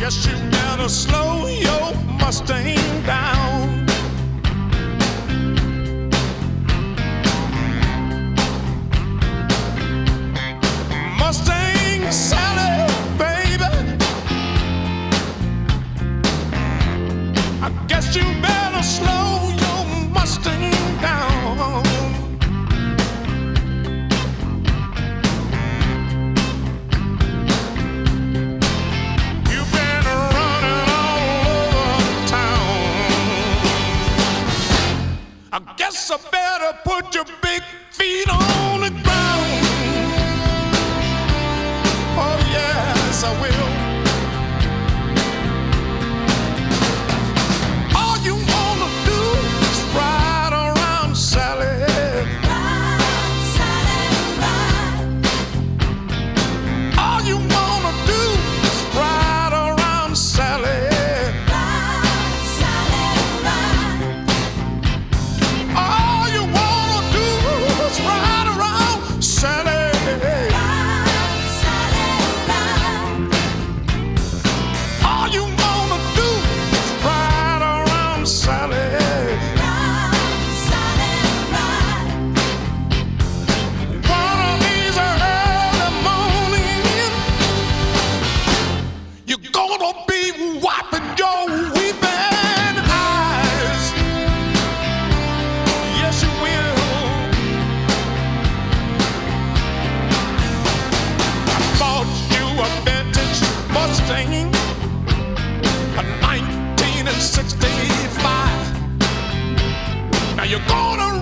Guess you better slow your Mustang down. Mustang Sally, baby, I guess you better slow your Mustang down. You've been running all over town. I guess I better put your big feet on the ground. Oh yes, I will. All you wanna do is ride around Sally. Ride, Sally, ride. All you wanna do is ride around Sally. Ride, Sally, ride. All you wanna do is ride around Sally. Ride, Sally, ride. All you wanna do is ride around Sally. Ride, Sally, ride. One of these early mornings, you're gonna be wiping your weeping eyes. Yes, you will. I bought you a vintage Mustang, a 1965. Now you're gonna